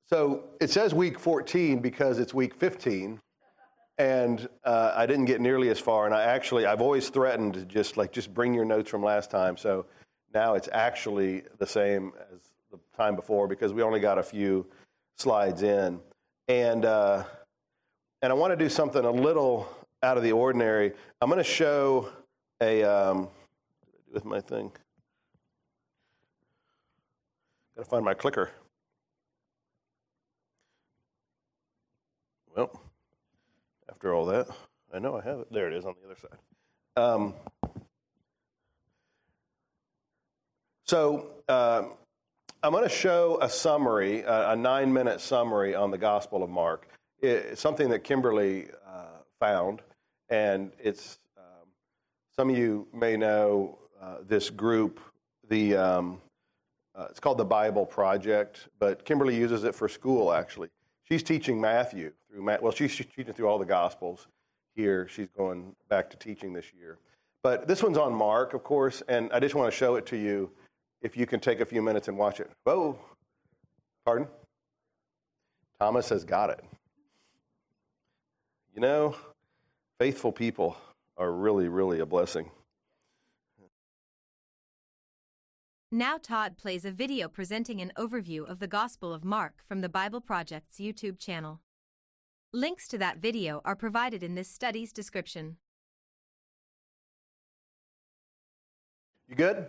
So it says week 14 because it's week 15, and I didn't get nearly as far. And I've always threatened to just bring your notes from last time. So now it's actually the same as the time before because we only got a few slides in. And I want to do something a little out of the ordinary. I'm going to show with my thing. Got to find my clicker. Well, after all that, I know I have it. There it is on the other side. I'm going to show a summary, a 9-minute summary on the Gospel of Mark. It's something that Kimberly found, and it's some of you may know this group. It's called the Bible Project, but Kimberly uses it for school, actually. She's teaching Matthew she's teaching through all the Gospels here. She's going back to teaching this year. But this one's on Mark, of course, and I just want to show it to you if you can take a few minutes and watch it. Whoa. Pardon? Thomas has got it. You know, faithful people are really, really a blessing. Now Todd plays a video presenting an overview of the Gospel of Mark from the Bible Project's YouTube channel. Links to that video are provided in this study's description. You good?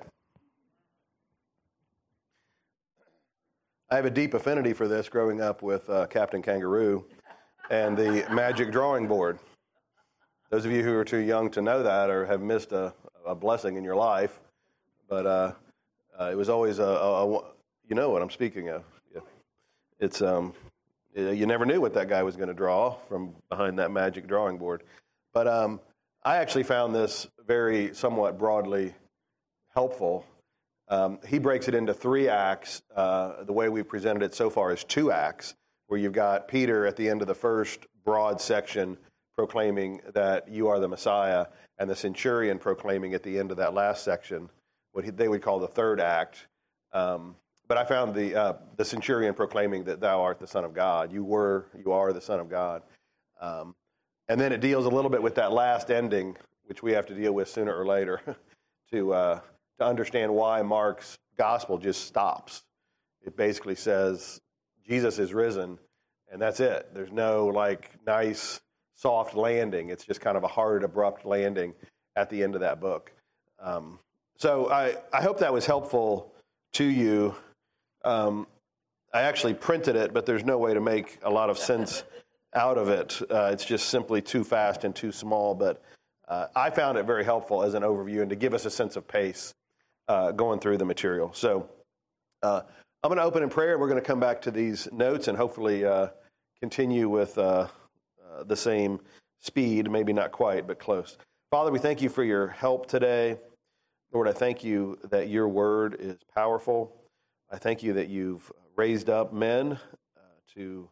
I have a deep affinity for this growing up with Captain Kangaroo and the magic drawing board. Those of you who are too young to know that or have missed a blessing in your life, but it was always you know what I'm speaking of. Yeah. It's you never knew what that guy was going to draw from behind that magic drawing board. But I actually found this somewhat broadly helpful. He breaks it into 3 acts. The way we've presented it so far is 2 acts, where you've got Peter at the end of the first broad section proclaiming that you are the Messiah, and the centurion proclaiming at the end of that last section what they would call the 3rd act. But I found the centurion proclaiming that thou art the Son of God. You are the Son of God. And then it deals a little bit with that last ending, which we have to deal with sooner or later, to understand why Mark's gospel just stops. It basically says Jesus is risen, and that's it. There's no nice soft landing. It's just kind of a hard, abrupt landing at the end of that book. So I hope that was helpful to you. I actually printed it, but there's no way to make a lot of sense out of it. It's just simply too fast and too small. But I found it very helpful as an overview and to give us a sense of pace going through the material. So I'm going to open in prayer, and we're going to come back to these notes and hopefully continue with the same speed, maybe not quite, but close. Father, we thank you for your help today. Lord, I thank you that your word is powerful. I thank you that you've raised up men to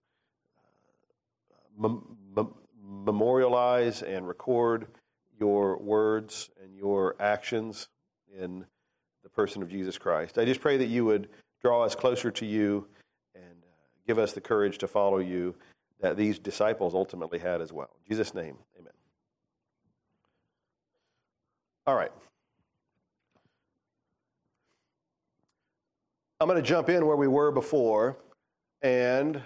memorialize and record your words and your actions in the person of Jesus Christ. I just pray that you would draw us closer to you and give us the courage to follow you that these disciples ultimately had as well. In Jesus' name, amen. All right. I'm going to jump in where we were before, and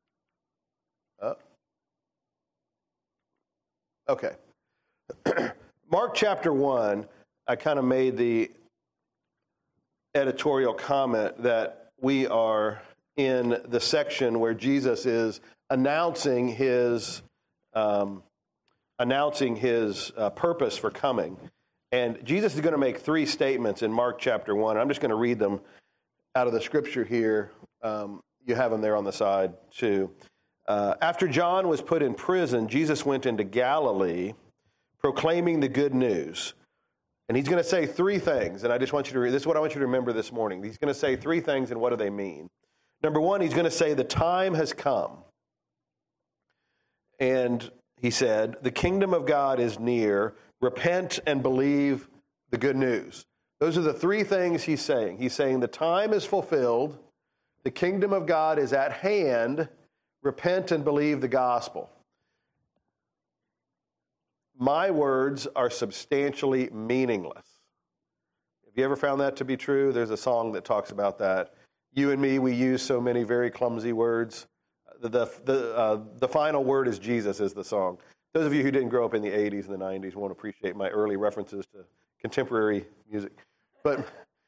okay. Mark chapter 1, I kind of made the editorial comment that we are in the section where Jesus is announcing his purpose for coming. And Jesus is going to make 3 statements in Mark chapter 1. I'm just going to read them out of the scripture here. You have them there on the side too. After John was put in prison, Jesus went into Galilee proclaiming the good news. And he's going to say 3 things, and I just want you to read. This is what I want you to remember this morning. He's going to say 3 things, and what do they mean? Number 1, he's going to say the time has come. And he said, the kingdom of God is near. Repent and believe the good news. Those are the 3 things he's saying. He's saying the time is fulfilled, The kingdom of God is at hand. Repent and believe the gospel. My words are substantially meaningless. Have you ever found that to be true? There's a song that talks about that. You and me, we use so many very clumsy words. The final word is Jesus is the song. Those of you who didn't grow up in the 80s and the 90s won't appreciate my early references to contemporary music. But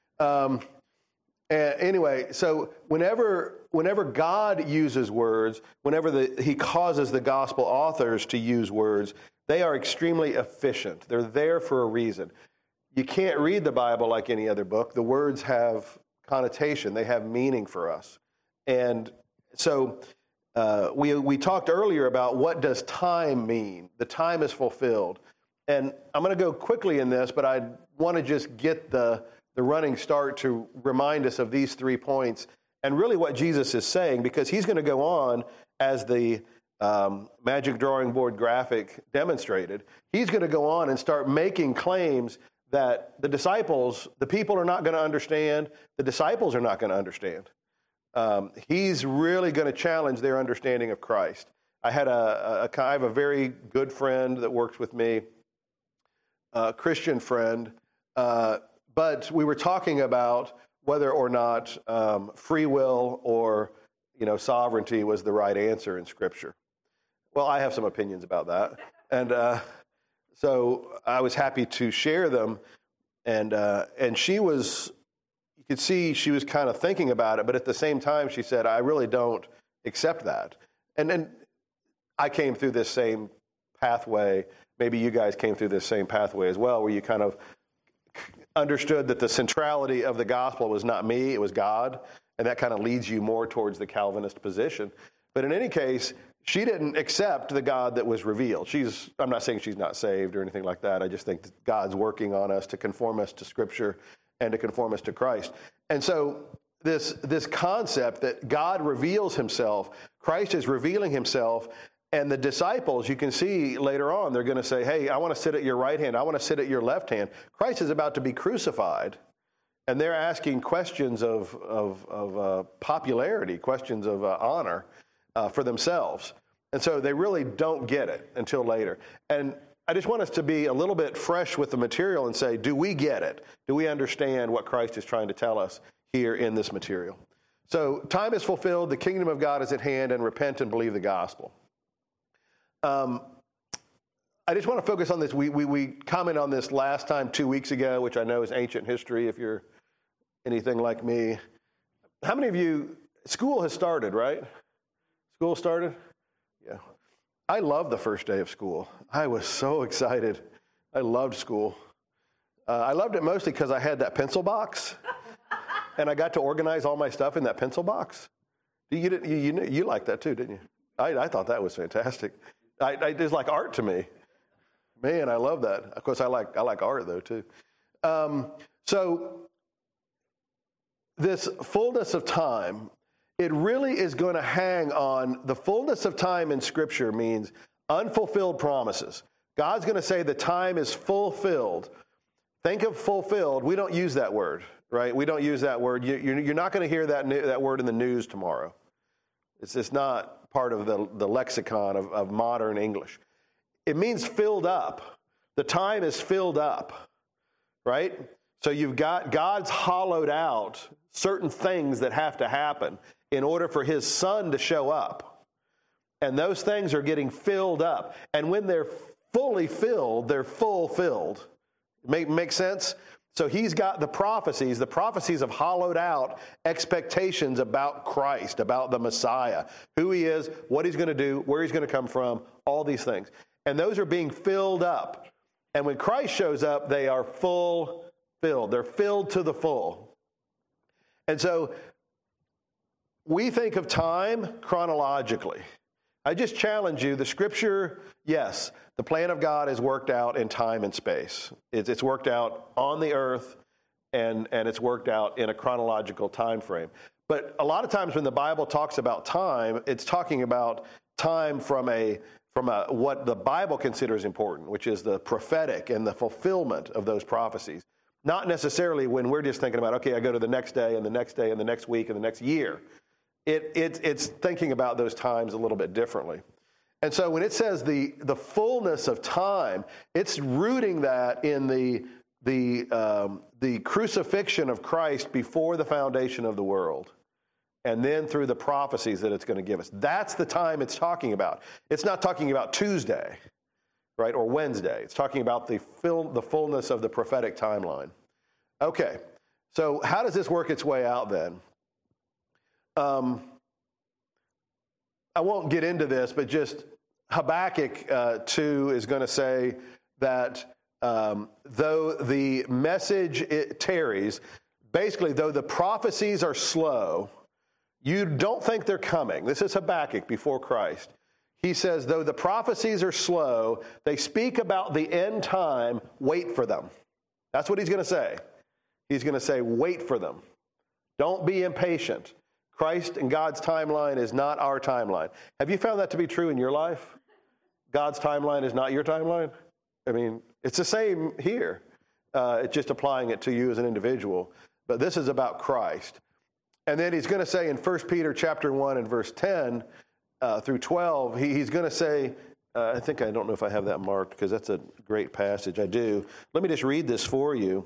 anyway, so whenever God uses words, whenever he causes the gospel authors to use words, they are extremely efficient. They're there for a reason. You can't read the Bible like any other book. The words have connotation. They have meaning for us. And so we talked earlier about what does time mean. The time is fulfilled. And I'm going to go quickly in this, but I want to just get the running start to remind us of these 3 points and really what Jesus is saying, because he's going to go on as the magic drawing board graphic demonstrated. He's going to go on and start making claims that the disciples, the people are not going to understand. The disciples are not going to understand. He's really going to challenge their understanding of Christ. I have a very good friend that works with me, a Christian friend, but we were talking about whether or not free will or sovereignty was the right answer in Scripture. Well, I have some opinions about that, and so I was happy to share them. And she was, you could see she was kind of thinking about it, but at the same time she said, I really don't accept that. And then I came through this same pathway. Maybe you guys came through this same pathway as well, where you kind of understood that the centrality of the gospel was not me, it was God, and that kind of leads you more towards the Calvinist position. But in any case, she didn't accept the God that was revealed. I'm not saying she's not saved or anything like that. I just think that God's working on us to conform us to Scripture and to conform us to Christ. And so this concept that God reveals himself, Christ is revealing himself, and the disciples, you can see later on, they're going to say, hey, I want to sit at your right hand. I want to sit at your left hand. Christ is about to be crucified, and they're asking questions of popularity, questions of honor for themselves. And so they really don't get it until later. And I just want us to be a little bit fresh with the material and say, do we get it? Do we understand what Christ is trying to tell us here in this material? So time is fulfilled, the kingdom of God is at hand, and repent and believe the gospel. I just want to focus on this. We commented on this last time 2 weeks ago, which I know is ancient history if you're anything like me. How many of you, school has started, right? School started? Yeah. I loved the first day of school. I was so excited. I loved school. I loved it mostly because I had that pencil box, and I got to organize all my stuff in that pencil box. You liked that too, didn't you? I thought that was fantastic. It was like art to me. Man, I love that. Of course, I like art though too. So this fullness of time, it really is going to hang on the fullness of time in Scripture means unfulfilled promises. God's going to say the time is fulfilled. Think of fulfilled. We don't use that word, right? We don't use that word. You're not going to hear that word in the news tomorrow. It's just not part of the lexicon of modern English. It means filled up. The time is filled up, right? So you've got God's hollowed out certain things that have to happen in order for his Son to show up. And those things are getting filled up. And when they're fully filled, they're fulfilled. Make sense? So he's got the prophecies of hollowed out expectations about Christ, about the Messiah, who he is, what he's going to do, where he's going to come from, all these things. And those are being filled up. And when Christ shows up, they are fulfilled. They're filled to the full. And so we think of time chronologically. I just challenge you, the Scripture, yes, the plan of God is worked out in time and space. It's worked out on the earth, and it's worked out in a chronological time frame. But a lot of times when the Bible talks about time, it's talking about time from what the Bible considers important, which is the prophetic and the fulfillment of those prophecies. Not necessarily when we're just thinking about, okay, I go to the next day and the next day and the next week and the next year. It's thinking about those times a little bit differently. And so when it says the fullness of time, it's rooting that in the crucifixion of Christ before the foundation of the world, and then through the prophecies that it's going to give us. That's the time it's talking about. It's not talking about Tuesday, right, or Wednesday. It's talking about the fullness of the prophetic timeline. Okay, so how does this work its way out then? I won't get into this, but just Habakkuk 2 is going to say that though the message tarries, basically, though the prophecies are slow, you don't think they're coming. This is Habakkuk before Christ. He says, though the prophecies are slow, they speak about the end time, wait for them. That's what he's going to say. He's going to say, wait for them. Don't be impatient. Christ and God's timeline is not our timeline. Have you found that to be true in your life? God's timeline is not your timeline? I mean, it's the same here. It's just applying it to you as an individual. But this is about Christ. And then he's going to say in 1 Peter chapter 1 and verse 10 through 12, he's going to say, I don't know if I have that marked because that's a great passage. I do. Let me just read this for you.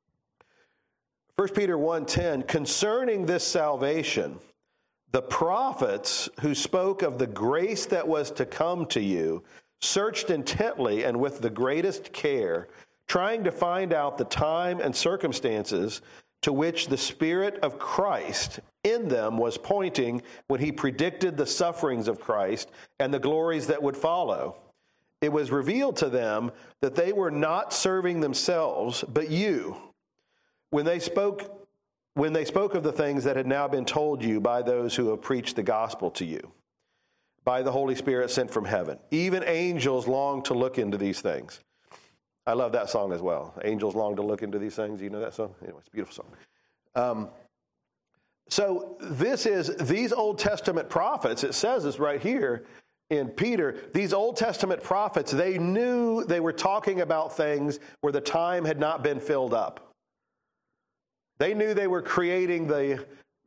1 Peter 1:10, concerning this salvation, the prophets who spoke of the grace that was to come to you searched intently and with the greatest care, trying to find out the time and circumstances to which the Spirit of Christ in them was pointing when he predicted the sufferings of Christ and the glories that would follow. It was revealed to them that they were not serving themselves, but you, when they spoke of the things that had now been told you by those who have preached the gospel to you, by the Holy Spirit sent from heaven. Even angels long to look into these things. I love that song as well. Angels long to look into these things. You know that song? Anyway, it's a beautiful song. So these Old Testament prophets, it says this right here in Peter, these Old Testament prophets, they knew they were talking about things where the time had not been filled up. They knew they were creating the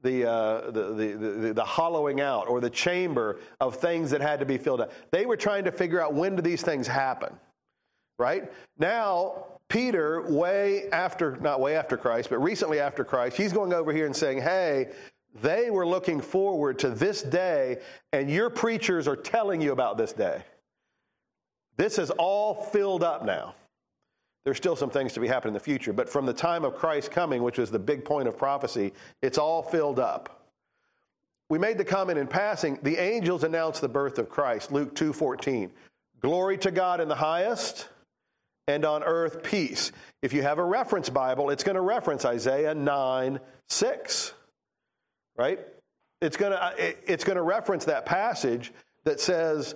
hollowing out or the chamber of things that had to be filled up. They were trying to figure out, when do these things happen, right? Now, Peter, not way after Christ, but recently after Christ, he's going over here and saying, hey, they were looking forward to this day, and your preachers are telling you about this day. This is all filled up now. There's still some things to be happening in the future, but from the time of Christ coming, which was the big point of prophecy, it's all filled up. We made the comment in passing, the angels announced the birth of Christ, Luke 2:14. Glory to God in the highest, and on earth peace. If you have a reference Bible, it's going to reference Isaiah 9:6, right? It's going to reference that passage that says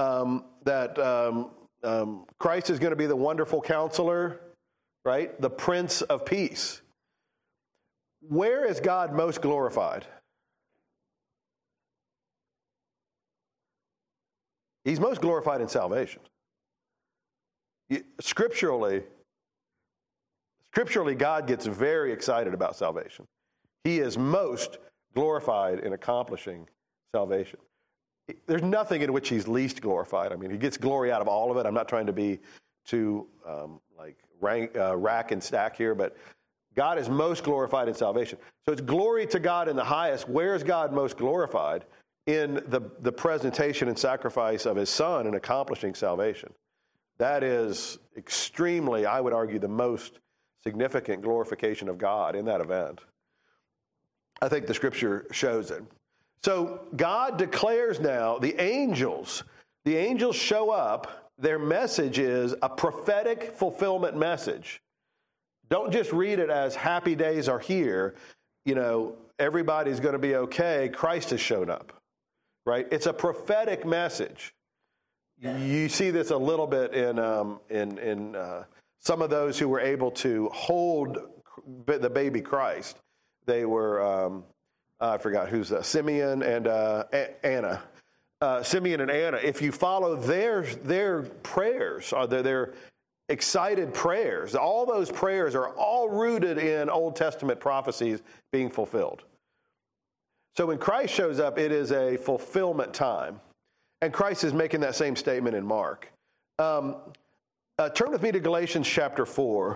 Christ is going to be the wonderful counselor, right? The Prince of Peace. Where is God most glorified? He's most glorified in salvation. Scripturally, God gets very excited about salvation. He is most glorified in accomplishing salvation. There's nothing in which he's least glorified. I mean, he gets glory out of all of it. I'm not trying to be too rack and stack here, but God is most glorified in salvation. So it's glory to God in the highest. Where is God most glorified? In the presentation and sacrifice of his Son in accomplishing salvation. That is extremely, I would argue, the most significant glorification of God in that event. I think the Scripture shows it. So God declares now, the angels show up. Their message is a prophetic fulfillment message. Don't just read it as happy days are here. You know, everybody's going to be okay. Christ has shown up, right? It's a prophetic message. You see this a little bit in some of those who were able to hold the baby Christ. They were, I forgot who's Simeon and Anna. Simeon and Anna. If you follow their prayers, their excited prayers, all those prayers are all rooted in Old Testament prophecies being fulfilled. So when Christ shows up, it is a fulfillment time. And Christ is making that same statement in Mark. Turn with me to Galatians chapter 4.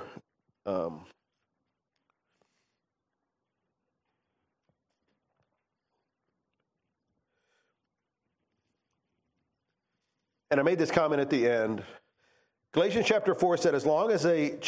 And I made this comment at the end. Galatians chapter 4 said, as long as an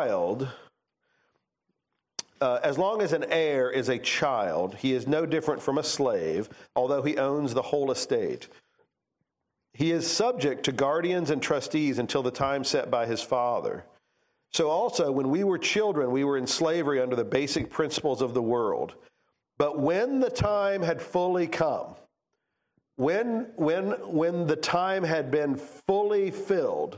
heir is a child, he is no different from a slave, although he owns the whole estate. He is subject to guardians and trustees until the time set by his father. So also, when we were children, we were in slavery under the basic principles of the world. But when the time had fully come, when the time had been fulfilled,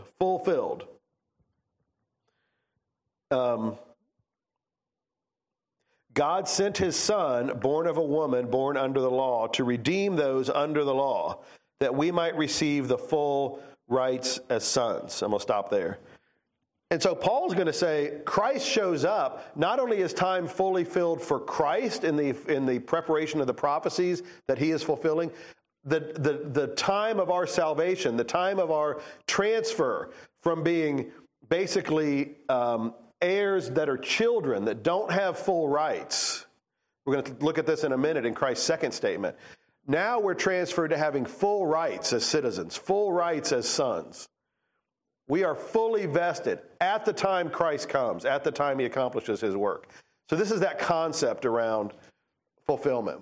God sent his son, born of a woman, born under the law, to redeem those under the law, that we might receive the full rights as sons. I'm going to stop there. And so Paul's going to say Christ shows up. Not only is time fully filled for Christ in the preparation of the prophecies that he is fulfilling, the time of our salvation, the time of our transfer from being basically heirs that are children that don't have full rights. We're going to look at this in a minute in Christ's second statement. Now we're transferred to having full rights as citizens, full rights as sons. We are fully vested at the time Christ comes, at the time he accomplishes his work. So this is that concept around fulfillment.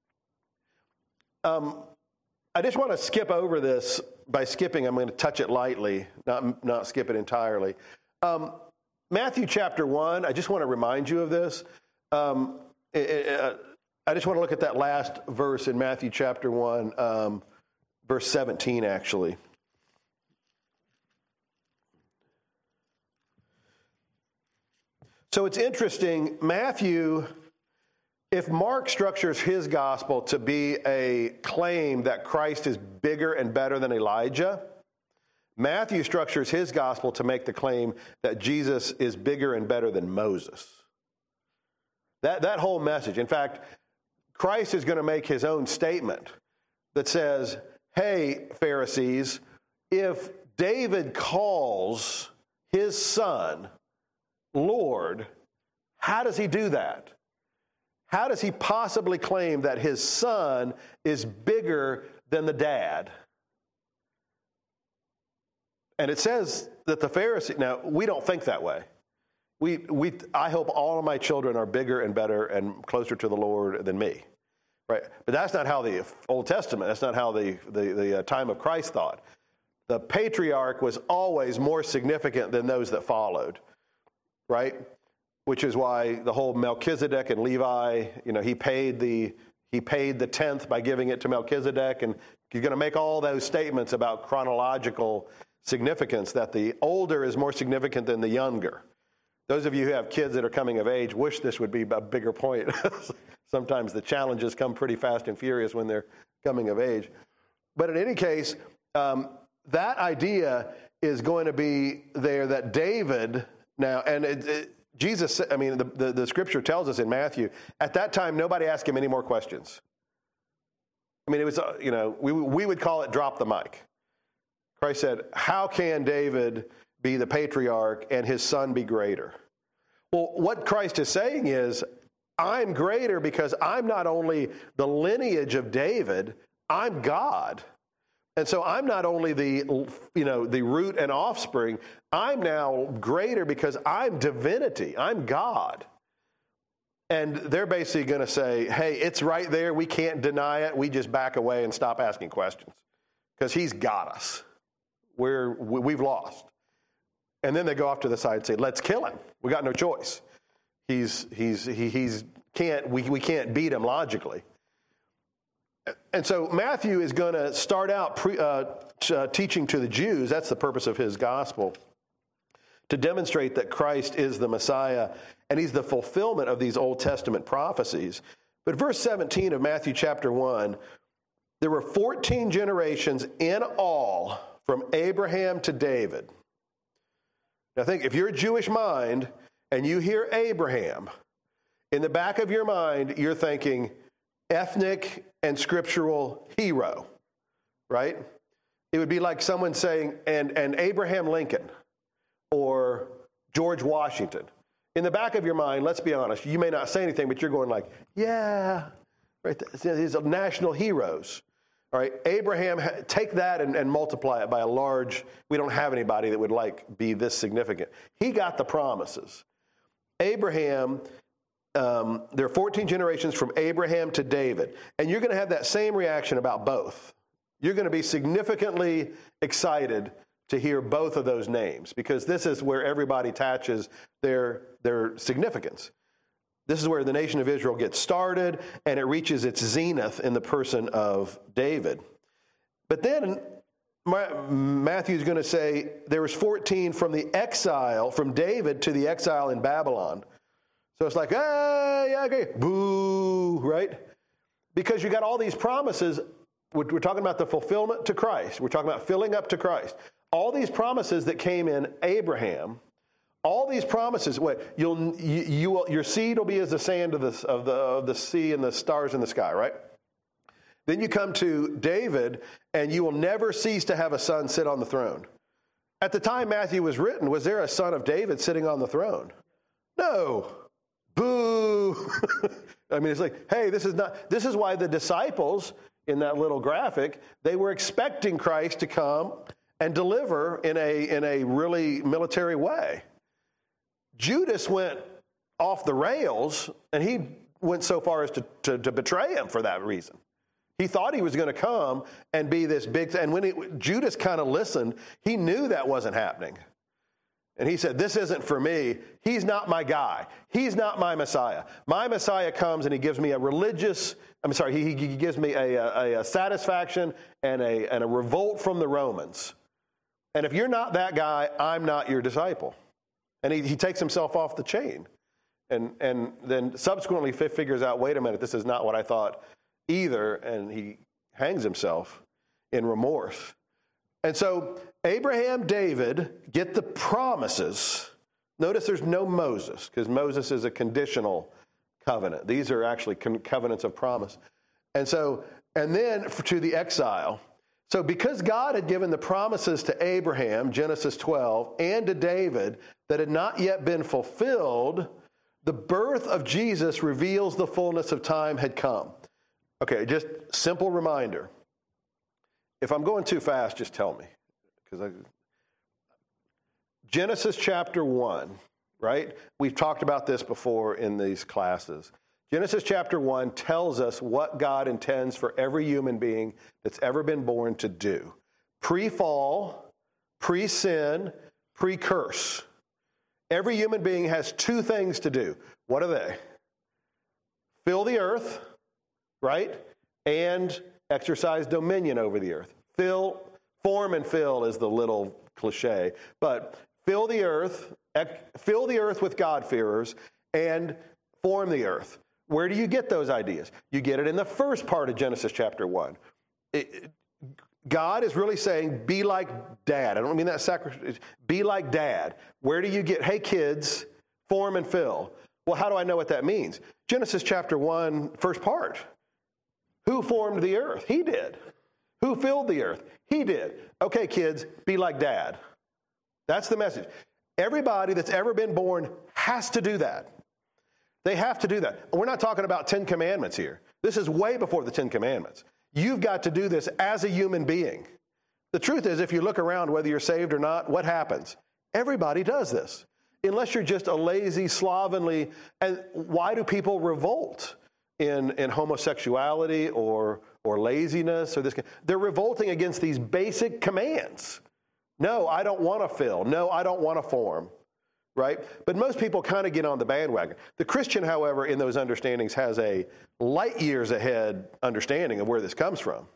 I just want to skip over this. By skipping, I'm going to touch it lightly, not skip it entirely. Matthew chapter 1, I just want to remind you of this. I just want to look at that last verse in Matthew chapter 1, verse 17, actually. So it's interesting, Matthew, if Mark structures his gospel to be a claim that Christ is bigger and better than Elijah, Matthew structures his gospel to make the claim that Jesus is bigger and better than Moses. That whole message. In fact, Christ is going to make his own statement that says, hey, Pharisees, if David calls his son Lord, how does he do that? How does he possibly claim that his son is bigger than the dad? And it says that the Pharisees, now we don't think that way. I hope all of my children are bigger and better and closer to the Lord than me, right? But that's not how the Old Testament, that's not how the time of Christ thought. The patriarch was always more significant than those that followed, right? Which is why the whole Melchizedek and Levi, he paid the tenth by giving it to Melchizedek, and you're going to make all those statements about chronological significance, that the older is more significant than the younger. Those of you who have kids that are coming of age wish this would be a bigger point. Sometimes the challenges come pretty fast and furious when they're coming of age. But in any case, that idea is going to be there that David now, and Jesus, the scripture tells us in Matthew, at that time, nobody asked him any more questions. It was, we would call it drop the mic. Christ said, how can David be the patriarch and his son be greater? Well, what Christ is saying is, I'm greater because I'm not only the lineage of David, I'm God. And so I'm not only the root and offspring, I'm now greater because I'm divinity. I'm God. And they're basically going to say, hey, it's right there. We can't deny it. We just back away and stop asking questions because he's got us. We've lost. And then they go off to the side and say, let's kill him. We got no choice. We can't beat him logically. And so Matthew is going to start out teaching to the Jews, that's the purpose of his gospel, to demonstrate that Christ is the Messiah and he's the fulfillment of these Old Testament prophecies. But verse 17 of Matthew chapter 1, there were 14 generations in all from Abraham to David. Now think, if you're a Jewish mind and you hear Abraham, in the back of your mind, you're thinking, ethnic and scriptural hero, right? It would be like someone saying, and Abraham Lincoln or George Washington. In the back of your mind, let's be honest, you may not say anything, but you're going like, yeah, right? These are national heroes. All right, Abraham, take that and multiply it by a large, we don't have anybody that would be this significant. He got the promises. Abraham, there are 14 generations from Abraham to David, and you're going to have that same reaction about both. You're going to be significantly excited to hear both of those names, because this is where everybody attaches their significance. This is where the nation of Israel gets started, and it reaches its zenith in the person of David. But then Matthew's going to say there was 14 from the exile, from David to the exile in Babylon. So it's like, hey, okay, boo, right? Because you got all these promises. We're talking about the fulfillment to Christ. We're talking about filling up to Christ. All these promises that came in Abraham, all these promises, your seed will be as the sand of the sea and the stars in the sky, right? Then you come to David, and you will never cease to have a son sit on the throne. At the time Matthew was written, was there a son of David sitting on the throne? No. Boo. I mean, it's like, hey, this is why the disciples in that little graphic, they were expecting Christ to come and deliver in a really military way. Judas went off the rails, and he went so far as to betray him for that reason. He thought he was going to come and be this big thing. And when Judas kind of listened, he knew that wasn't happening. And he said, this isn't for me. He's not my guy. He's not my Messiah. My Messiah comes and he gives me he gives me a satisfaction and a revolt from the Romans. And if you're not that guy, I'm not your disciple. And he takes himself off the chain. And then subsequently figures out, wait a minute, this is not what I thought either. And he hangs himself in remorse. And so Abraham, David get the promises. Notice there's no Moses, because Moses is a conditional covenant. These are actually covenants of promise. And then to the exile. So because God had given the promises to Abraham, Genesis 12, and to David that had not yet been fulfilled, the birth of Jesus reveals the fullness of time had come. Okay, just simple reminder. If I'm going too fast, just tell me. Genesis chapter 1, right? We've talked about this before in these classes. Genesis chapter 1 tells us what God intends for every human being that's ever been born to do. Pre-fall, pre-sin, pre-curse. Every human being has two things to do. What are they? Fill the earth, right? And exercise dominion over the earth. Form and fill is the little cliche, but fill the earth with God-fearers, and form the earth. Where do you get those ideas? You get it in the first part of Genesis chapter 1. God is really saying, be like dad. I don't mean that sacrifice. Be like dad. Where do you get, hey kids, form and fill? Well, how do I know what that means? Genesis chapter 1, first part. Who formed the earth? He did. Who filled the earth? He did. Okay, kids, be like dad. That's the message. Everybody that's ever been born has to do that. They have to do that. We're not talking about 10 commandments here. This is way before the 10 commandments. You've got to do this as a human being. The truth is, if you look around, whether you're saved or not, what happens? Everybody does this. Unless you're just a lazy, slovenly, and why do people revolt in homosexuality or laziness or this? They're revolting against these basic commands. No, I don't want to fill. No, I don't want to form. Right? But most people kind of get on the bandwagon. The Christian, however, in those understandings has a light years ahead understanding of where this comes from.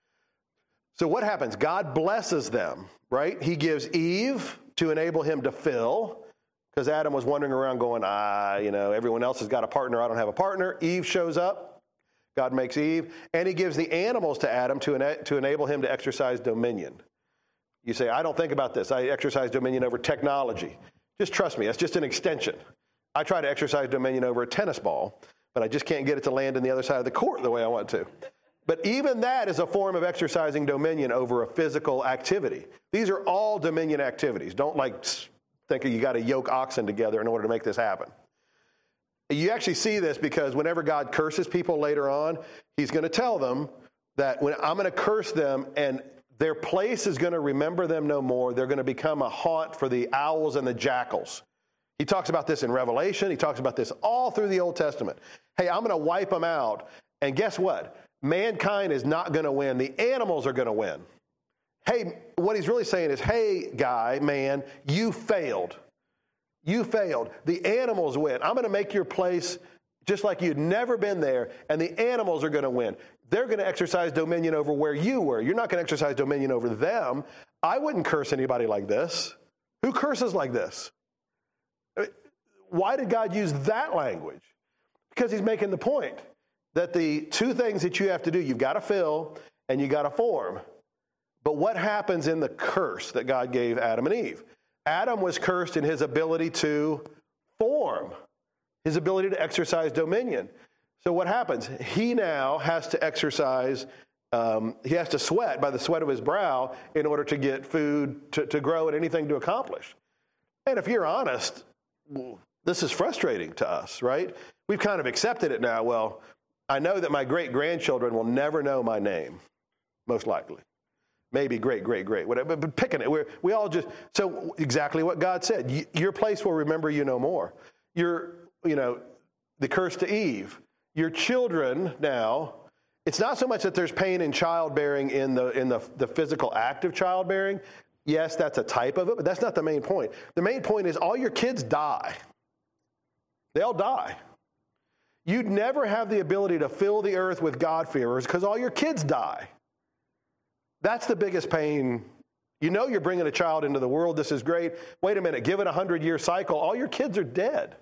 So what happens? God blesses them, right? He gives Eve to enable him to fill, because Adam was wandering around going, everyone else has got a partner, I don't have a partner. Eve shows up. God makes Eve. And he gives the animals to Adam to enable him to exercise dominion. You say, I don't think about this. I exercise dominion over technology. Just trust me, that's just an extension. I try to exercise dominion over a tennis ball, but I just can't get it to land in the other side of the court the way I want to. But even that is a form of exercising dominion over a physical activity. These are all dominion activities. Don't think you got to yoke oxen together in order to make this happen. You actually see this because whenever God curses people later on, he's going to tell them that when I'm going to curse them and their place is going to remember them no more. They're going to become a haunt for the owls and the jackals. He talks about this in Revelation. He talks about this all through the Old Testament. Hey, I'm going to wipe them out. And guess what? Mankind is not going to win. The animals are going to win. Hey, what he's really saying is, hey, guy, man, you failed. You failed. The animals win. I'm going to make your place just like you'd never been there, and the animals are going to win. They're going to exercise dominion over where you were. You're not going to exercise dominion over them. I wouldn't curse anybody like this. Who curses like this? Why did God use that language? Because he's making the point that the two things that you have to do, you've got to fill and you got to form. But what happens in the curse that God gave Adam and Eve? Adam was cursed in his ability to form, his ability to exercise dominion. So what happens? He now has to exercise, he has to sweat by the sweat of his brow in order to get food to grow and anything to accomplish. And if you're honest, this is frustrating to us, right? We've kind of accepted it now. Well, I know that my great-grandchildren will never know my name, most likely. Maybe great, whatever, but picking it. We all just, so exactly what God said. Your place will remember you no more. The curse to Eve. Your children now, it's not so much that there's pain in childbearing in the physical act of childbearing. Yes, that's a type of it, but that's not the main point. The main point is all your kids die. They all die. You'd never have the ability to fill the earth with God-fearers because all your kids die. That's the biggest pain. You know you're bringing a child into the world. This is great. Wait a minute. Give it a 100-year cycle. All your kids are dead.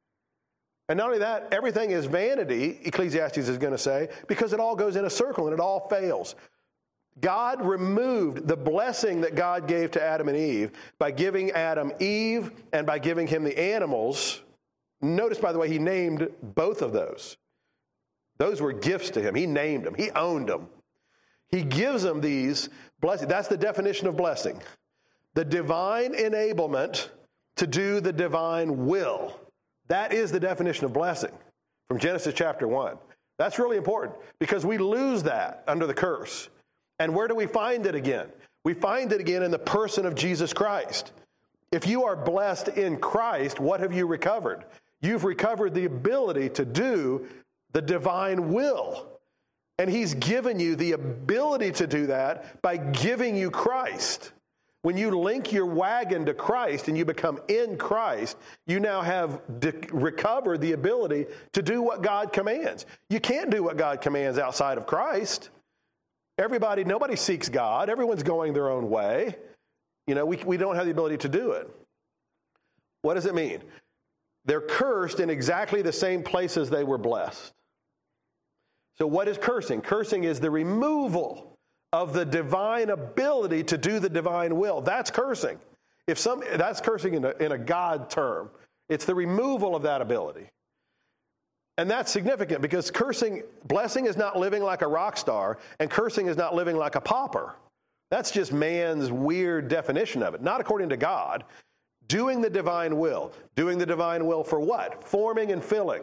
And not only that, everything is vanity, Ecclesiastes is going to say, because it all goes in a circle and it all fails. God removed the blessing that God gave to Adam and Eve by giving Adam Eve and by giving him the animals. Notice, by the way, he named both of those. Those were gifts to him. He named them. He owned them. He gives them these blessings. That's the definition of blessing. The divine enablement to do the divine will. That is the definition of blessing from Genesis chapter 1. That's really important because we lose that under the curse. And where do we find it again? We find it again in the person of Jesus Christ. If you are blessed in Christ, what have you recovered? You've recovered the ability to do the divine will. And he's given you the ability to do that by giving you Christ. When you link your wagon to Christ and you become in Christ, you now have recovered the ability to do what God commands. You can't do what God commands outside of Christ. Nobody seeks God. Everyone's going their own way. We don't have the ability to do it. What does it mean? They're cursed in exactly the same places they were blessed. So what is cursing? Cursing is the removal of the divine ability to do the divine will. That's cursing. That's cursing in a God term. It's the removal of that ability. And that's significant because blessing is not living like a rock star, and cursing is not living like a pauper. That's just man's weird definition of it, not according to God. Doing the divine will. Doing the divine will for what? Forming and filling.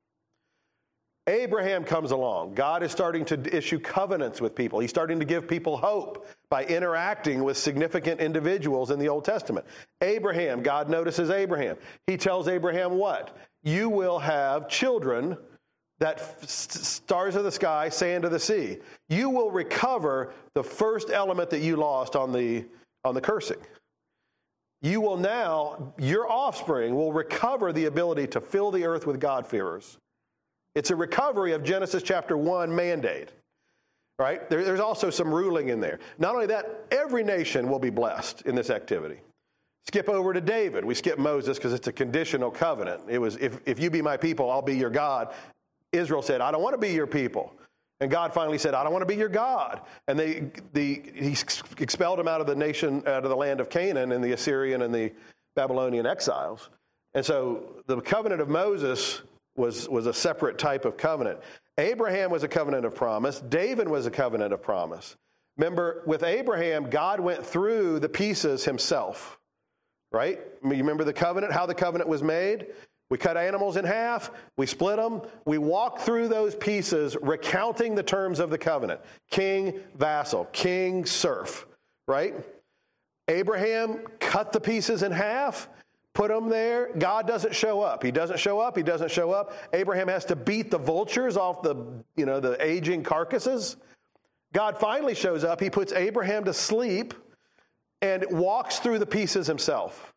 Abraham comes along. God is starting to issue covenants with people. He's starting to give people hope by interacting with significant individuals in the Old Testament. Abraham, God notices Abraham. He tells Abraham what? You will have children that stars of the sky, sand of the sea. You will recover the first element that you lost on the cursing. You will now, your offspring will recover the ability to fill the earth with God-fearers. It's a recovery of Genesis chapter 1 mandate, right? There's also some ruling in there. Not only that, every nation will be blessed in this activity. Skip over to David. We skip Moses because it's a conditional covenant. It was, if you be my people, I'll be your God. Israel said, I don't want to be your people. And God finally said, I don't want to be your God. And he expelled them out of the land of Canaan in the Assyrian and the Babylonian exiles. And so the covenant of Moses was a separate type of covenant. Abraham was a covenant of promise. David was a covenant of promise. Remember, with Abraham, God went through the pieces himself, right? You remember the covenant, how the covenant was made? We cut animals in half, we split them, we walked through those pieces recounting the terms of the covenant. King, vassal, king, serf, right? Abraham cut the pieces in half, put them there. God doesn't show up. He doesn't show up. He doesn't show up. Abraham has to beat the vultures off the aging carcasses. God finally shows up. He puts Abraham to sleep and walks through the pieces himself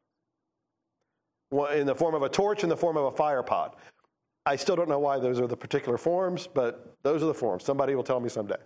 in the form of a torch, in the form of a fire pot. I still don't know why those are the particular forms, but those are the forms. Somebody will tell me someday.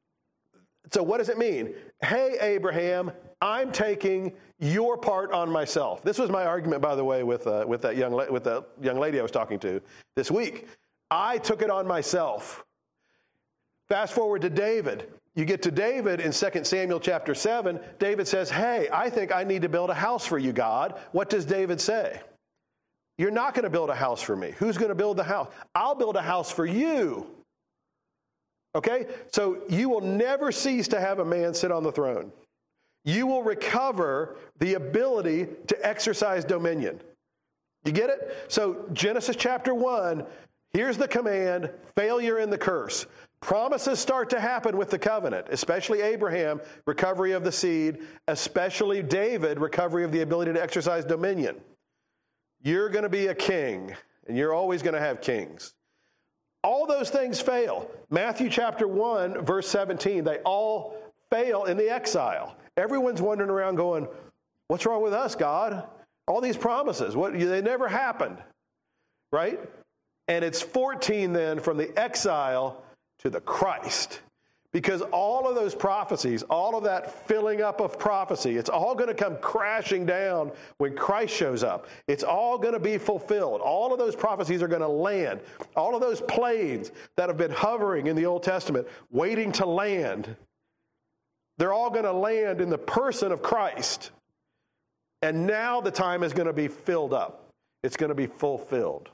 So what does it mean? Hey, Abraham, I'm taking your part on myself. This was my argument, by the way, with that young lady I was talking to this week. I took it on myself. Fast forward to David. You get to David in 2 Samuel chapter 7. David says, hey, I think I need to build a house for you, God. What does David say? You're not going to build a house for me. Who's going to build the house? I'll build a house for you. Okay? So you will never cease to have a man sit on the throne. You will recover the ability to exercise dominion. You get it? So Genesis chapter 1, here's the command, failure in the curse. Promises start to happen with the covenant, especially Abraham, recovery of the seed, especially David, recovery of the ability to exercise dominion. You're going to be a king, and you're always going to have kings. All those things fail. Matthew chapter 1, verse 17, they all fail in the exile. Everyone's wandering around going, what's wrong with us, God? All these promises, they never happened, right? And it's 14 then from the exile to the Christ. Because all of those prophecies, all of that filling up of prophecy, it's all going to come crashing down when Christ shows up. It's all going to be fulfilled. All of those prophecies are going to land. All of those planes that have been hovering in the Old Testament, waiting to land, they're all going to land in the person of Christ. And now the time is going to be filled up. It's going to be fulfilled.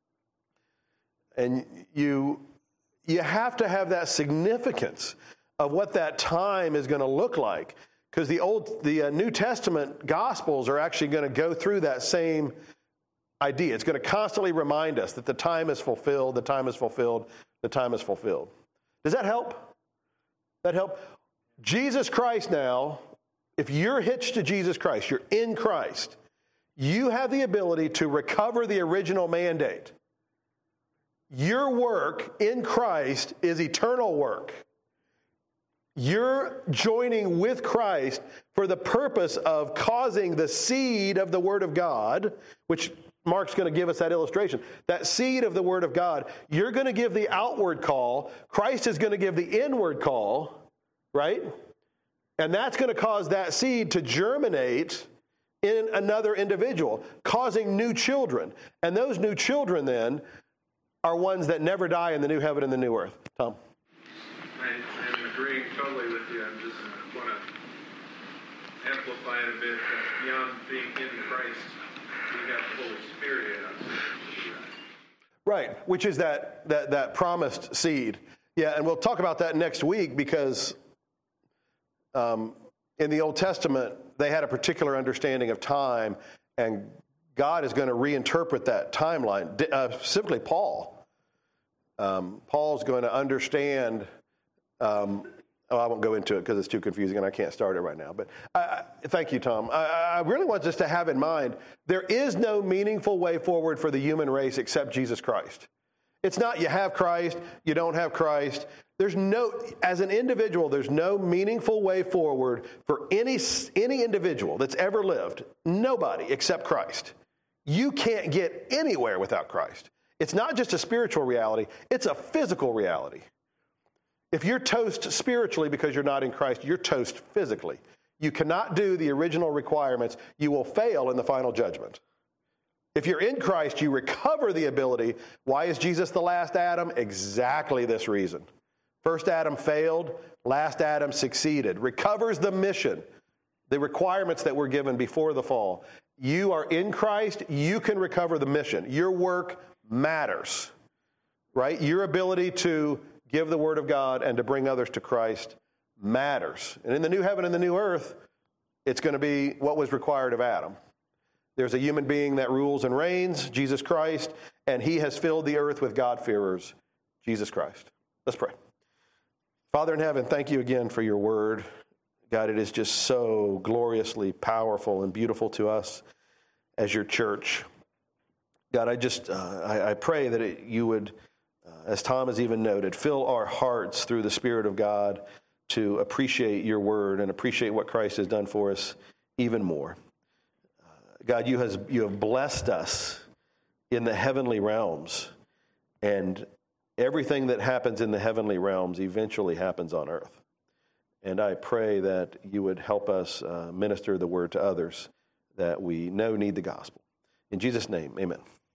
And you have to have that significance of what that time is going to look like, because the New Testament Gospels are actually going to go through that same idea. It's going to constantly remind us that the time is fulfilled, the time is fulfilled, the time is fulfilled. Does that help? That help? Jesus Christ now, if you're hitched to Jesus Christ, you're in Christ, you have the ability to recover the original mandate. Your work in Christ is eternal work. You're joining with Christ for the purpose of causing the seed of the Word of God, which Mark's going to give us that illustration. That seed of the Word of God, you're going to give the outward call. Christ is going to give the inward call, right? And that's going to cause that seed to germinate in another individual, causing new children. And those new children then are ones that never die in the new heaven and the new earth. Tom? I'm agreeing totally with you. I just want to amplify it a bit. Beyond being in Christ, we have the Holy Spirit in us. Right, which is that promised seed. Yeah, and we'll talk about that next week, because in the Old Testament, they had a particular understanding of time, and God is going to reinterpret that timeline, specifically Paul. Paul's going to understand, I won't go into it because it's too confusing and I can't start it right now. But thank you, Tom. I really want us to have in mind, there is no meaningful way forward for the human race except Jesus Christ. It's not you have Christ, you don't have Christ. As an individual, there's no meaningful way forward for any individual that's ever lived. Nobody except Christ. You can't get anywhere without Christ. It's not just a spiritual reality, it's a physical reality. If you're toast spiritually because you're not in Christ, you're toast physically. You cannot do the original requirements. You will fail in the final judgment. If you're in Christ, you recover the ability. Why is Jesus the last Adam? Exactly this reason. First Adam failed, last Adam succeeded. Recovers the mission, the requirements that were given before the fall. You are in Christ, you can recover the mission. Your work matters, right? Your ability to give the Word of God and to bring others to Christ matters. And in the new heaven and the new earth, it's going to be what was required of Adam. There's a human being that rules and reigns, Jesus Christ, and he has filled the earth with God-fearers, Jesus Christ. Let's pray. Father in heaven, thank you again for your word. God, it is just so gloriously powerful and beautiful to us as your church. God, I pray that you would, as Tom has even noted, fill our hearts through the Spirit of God to appreciate your word and appreciate what Christ has done for us even more. God, you have blessed us in the heavenly realms, and everything that happens in the heavenly realms eventually happens on earth. And I pray that you would help us minister the word to others that we know need the gospel. In Jesus' name, amen.